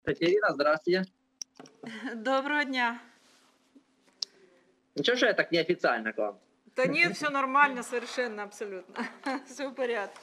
Катерина, здравствуйте. Доброго дня. Ничего, что я так неофициально к вам? Да нет, все нормально совершенно, абсолютно. Все в порядке.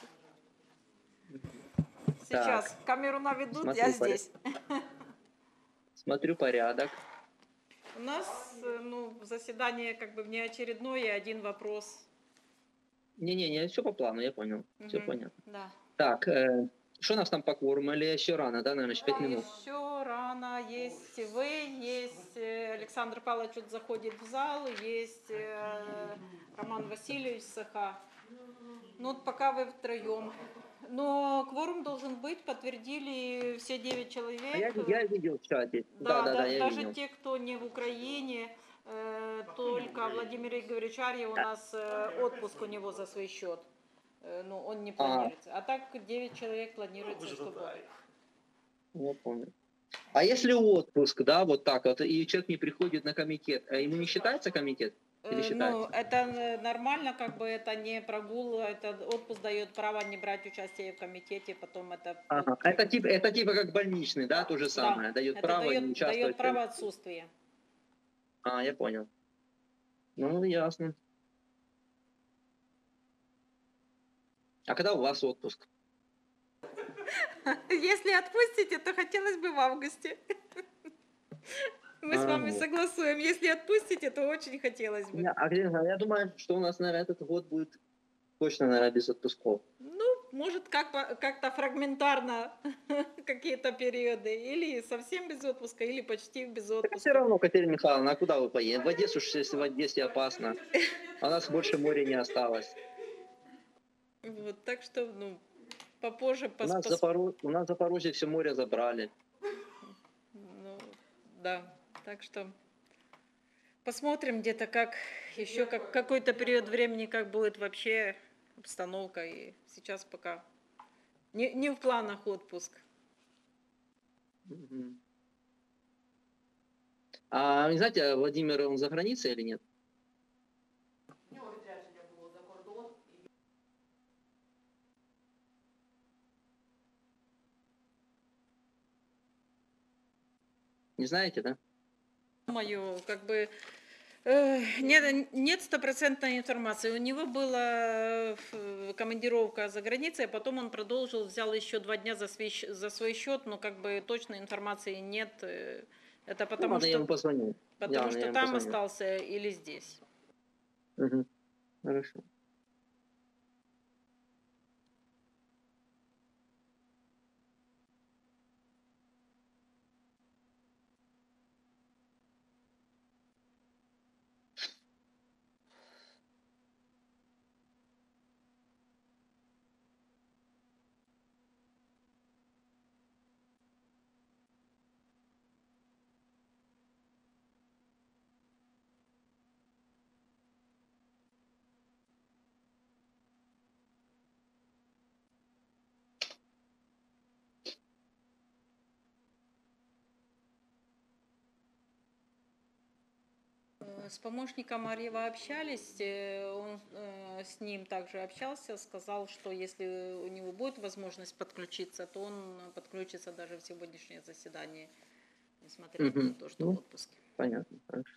Так, Сейчас камеру наведут, я смотрю, здесь. смотрю порядок. У нас, ну, заседание как бы внеочередное, один вопрос. Не-не-не, все по плану, я понял. Все Мгм. понятно. Да. Так, что у нас там по кворуму? Или еще рано, да, наверное, еще 5 минут? Еще рано. Есть вы, есть Александр Павлович вот заходит в зал, есть Роман Васильевич СХ. Ну вот пока вы втроем. Но кворум должен быть, подтвердили все 9 А человек. я видел в чате. Да, Да-да-да, я даже видел. те, кто не в Украине, только Владимир Игоревич Арьев, у А, нас отпуск у него за свой счет. Ну, он не а, планируется. А так 9 человек планируется, что будут. я понял. А если отпуск, да, вот так вот, и человек не приходит на комитет, а ему не считается комитет? Или Ну, считается? это нормально, как бы это не прогул, это отпуск дает право не брать участие в комитете, потом это... Ага. Это типа как больничный, да, то же Да, самое, дает это право не дает участвовать в право комитете. отсутствия. А, я понял. Ну, ясно. А когда у вас отпуск? Если отпустите, то хотелось бы в августе. Мы с вами Вот. согласуем. Если отпустите, то очень хотелось бы. Я думаю, что у нас, наверное, этот год будет точно, наверное, без отпусков. Ну, может, как-то фрагментарно какие-то периоды. Или совсем без отпуска, или почти без Так все отпуска. равно, Катерина Михайловна, а куда вы поедете? В Одессу, если в Одессе опасно. А у нас больше моря не осталось. Вот, так что, ну, попозже У нас в Запорожье все море забрали. ну, да. Так что посмотрим где-то, как еще какой-то период времени, как будет вообще обстановка. И сейчас пока не в планах отпуск. Мгм. А, не знаете, Владимир, он за границей или нет? Не знаете, да? Думаю, как бы нет стопроцентной информации. У него была командировка за границей, а потом он продолжил, взял еще 2 дня за свой счет, но как бы точной информации нет. Это Ну, ладно, я ему позвоню. потому Ладно, я что ему там позвоню. остался или здесь. Мгм. Хорошо. С помощником Арьева общались, он с ним также общался, сказал, что если у него будет возможность подключиться, то он подключится даже в сегодняшнее заседание, несмотря на Мгм. то, что в Ну, отпуске. понятно, хорошо.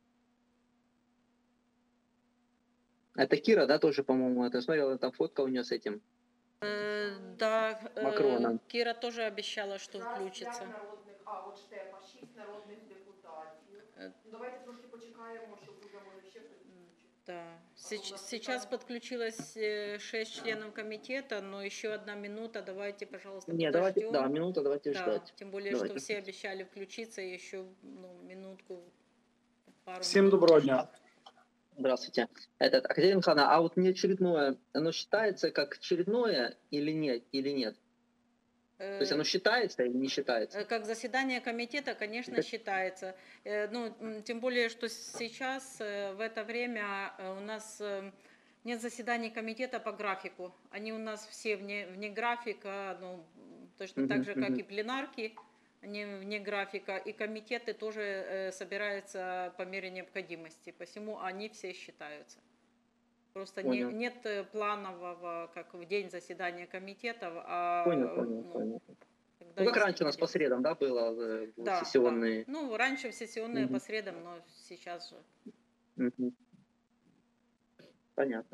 Это Кира, да, тоже, по-моему, это смотрела, там фотка у нее с этим Да, Макроном. Кира тоже обещала, что включится. От Штепа 6 народних депутатів. Е, Давайте трошки почекаємо, щоб уже може ще хтось включить. Да. Сейчас подключилось 6 членов комитета, но еще 1 минута. Давайте, пожалуйста, Не, давайте, да, подождем. минута, давайте Да, ждать. тем более, что Давайте. все обещали включиться еще минутку, пару Всем минут. доброго дня. Здравствуйте. Катерина Михайловна, а вот неочередное, оно считается как очередное или нет? Или нет? То есть оно считается или не считается? Как заседание комитета, конечно, Это- считается. Ну, тем более, что сейчас в это время у нас нет заседаний комитета по графику. Они у нас все вне графика, ну, точно так Мгм, же, как мгм. и пленарки, они вне графика. И комитеты тоже собираются по мере необходимости. Посему они все считаются. Просто Понял. нет планового, как в день заседания комитетов, Понял, а понял, ну, понял. как когда Ну, как есть раньше у нас по интерес. средам, да, было Да, сессионные. да. Ну, раньше в сессионные Мгм. по средам, но сейчас же. Мгм. Понятно.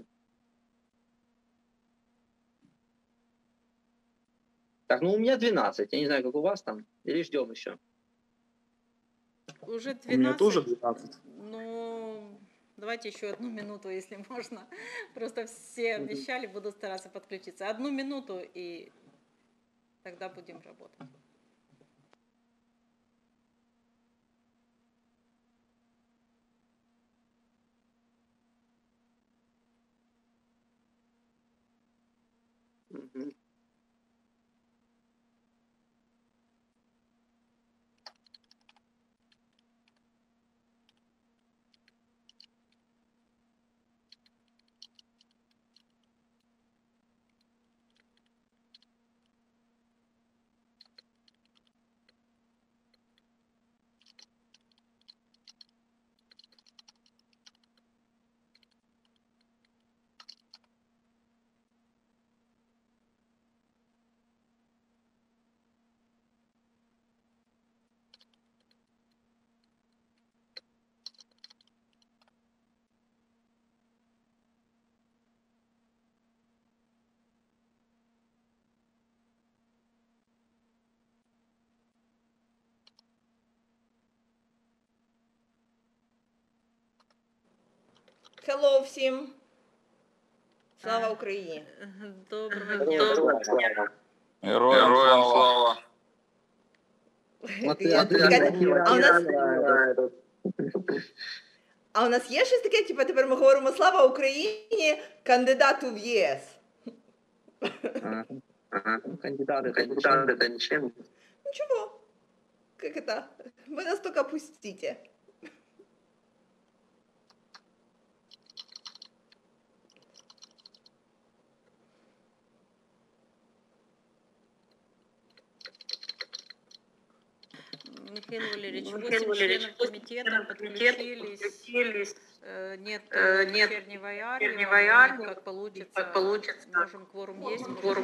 Так, ну у меня 12. Я не знаю, как у вас там. Или ждем еще? Уже У меня 12. тоже 12. Ну, давайте еще 1 минуту, если можно. Просто все обещали, буду стараться подключиться. 1 минуту, и тогда будем работать. Мгм. Hello всім! Слава Україні! Доброго дня. Героям слава! А у нас є щось таке, типу, тепер ми говоримо «Слава Україні! Кандидату в ЄС». Ну, кандидаты, Это ничем. Ничего. Как это? Вы нас только пустите. Михаил Валерьевич, 8 членов комитета подключились. Нет вечерней армии. Как получится. Можем, кворум есть.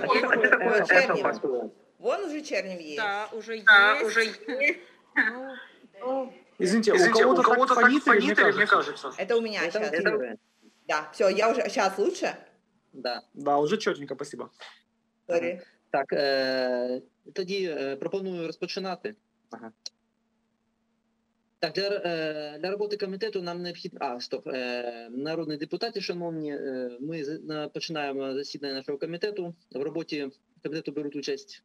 Вон уже Чернев есть. Да, уже есть. Ну, Извините, у кого-то так фонит, или мне кажется? Это у меня Это сейчас. у Киры. Да, все, я уже... Сейчас лучше? Да. Да, уже чотненько, спасибо. Сорі. Так, тоді пропоную розпочинати. Ага. Так, для роботи комітету нам необхідно... Народні депутати, шановні, ми починаємо засідання нашого комітету. В роботі комітету беруть участь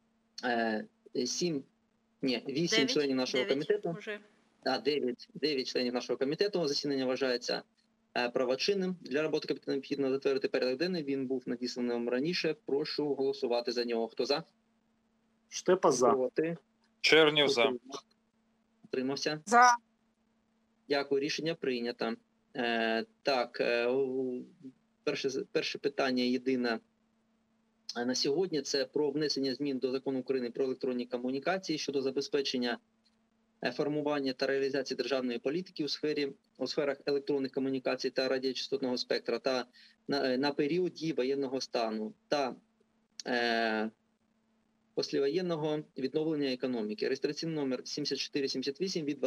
8 членів нашого комітету. Уже. 9 членів нашого комітету. Засідання вважається правочинним. Для роботи комітету необхідно затвердити порядок денний. Він був надісланий вам раніше. Прошу голосувати за нього. Хто за? Штепа за. Проти? Чернів за. Утримався? За. Дякую, рішення прийнято. Перше питання єдине на сьогодні – це про внесення змін до Закону України про електронні комунікації щодо забезпечення формування та реалізації державної політики у сферах електронних комунікацій та радіочастотного спектра та на період дії воєнного стану та післявоєнного відновлення економіки. Реєстраційний номер 7478 від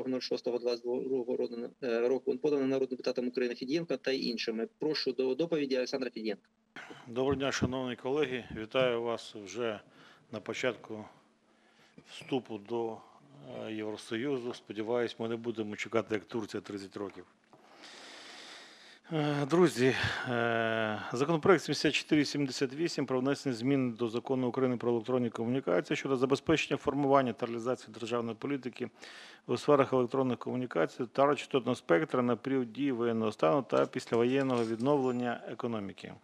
21.06.22 року подано народним депутатом України Федієнко та іншими. Прошу до доповіді Олександра Федієнка. Доброго дня, шановні колеги. Вітаю вас вже на початку вступу до Євросоюзу. Сподіваюсь, ми не будемо чекати, як Турція, 30 років. Друзі, законопроект 7478 про внесення змін до Закону України про електронні комунікації щодо забезпечення формування та реалізації державної політики у сферах електронних комунікацій та радіочастотного спектра на період дії воєнного стану та післявоєнного відновлення економіки.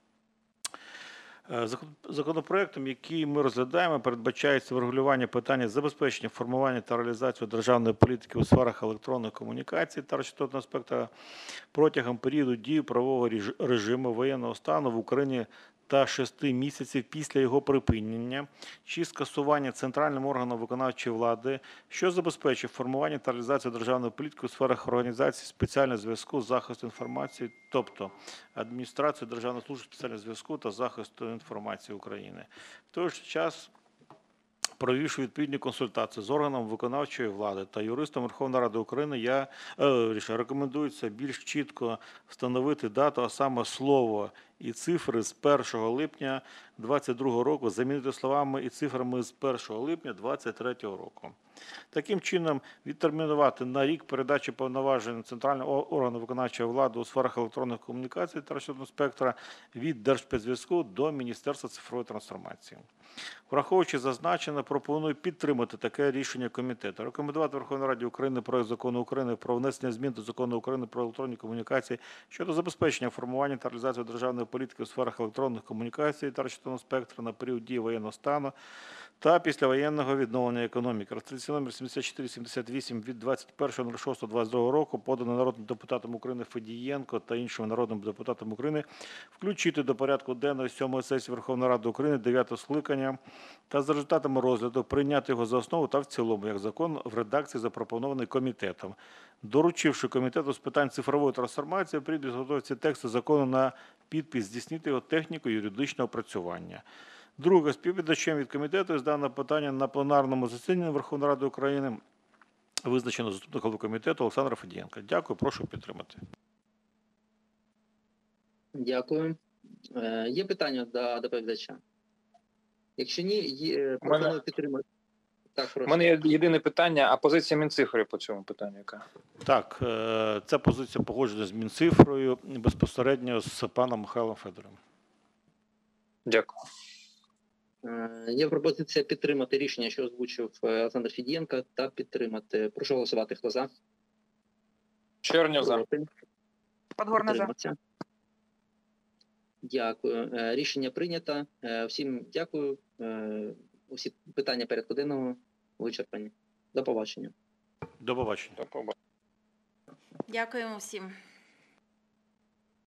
Законопроектом, який ми розглядаємо, передбачається врегулювання питання забезпечення формування та реалізацію державної політики у сферах електронних комунікацій та радіочастотного спектра протягом періоду дії правового режиму воєнного стану в Україні та 6 місяців після його припинення чи скасування центральним органом виконавчої влади, що забезпечує формування та реалізацію державної політики у сферах організації спеціального зв'язку, захисту інформації, тобто Адміністрацію Державної служби спеціального зв'язку та захисту інформації України. В той же час провівши відповідні консультації з органом виконавчої влади та юристом Верховної Ради України, рекомендується більш чітко встановити дату, а саме слово і цифри з 1 липня 2022 року замінити словами і цифрами з 1 липня 2023 року. Таким чином, відтермінувати на рік передачі повноважень центрального органу виконавчої влади у сферах електронних комунікацій та розчетного спектра від Держспецзв'язку до Міністерства цифрової трансформації. Враховуючи зазначене, пропоную підтримати таке рішення комітету. Рекомендувати Верховній Раді України проект Закону України про внесення змін до Закону України про електронні комунікації щодо забезпечення формування та реалізації державної політики у сферах електронних комунікацій та розчетного спектра на період дії воєнного стану та післявоєнного відновлення економіки. Реєстраційний номер 7478 від 21.06.22 року, поданий народним депутатом України Федієнко та іншими народними депутатами України, включити до порядку денного 7-ї сесії Верховної Ради України 9-го скликання та за результатами розгляду прийняти його за основу та в цілому як закон в редакції, запропонованій комітетом, доручивши комітету з питань цифрової трансформації при підготовці тексту закону на підпис здійснити його техніко-юридичне опрацювання. Друге, співвідачем від комітету з даного питання на пленарному засіданні Верховної Ради України визначено заступник голови комітету Олександра Федієнка. Дякую, прошу підтримати. Дякую. Є питання до доповідача? Якщо ні, пропоную підтримати. Так, У прошу. мене є єдине питання, а позиція Мінцифри по цьому питанню яка? Так, ця позиція погоджена з Мінцифрою безпосередньо з паном Михайлом Федором. Дякую. Є пропозиція підтримати рішення, що озвучив Олександр Федієнко, та підтримати. Прошу голосувати. Хто за? Чернєв за. Проти? Подгорна за. Утримався? Дякую. Рішення прийнято. Всім дякую. Усі питання порядку денного вичерпані. До побачення. До побачення. До побачення. Дякуємо всім.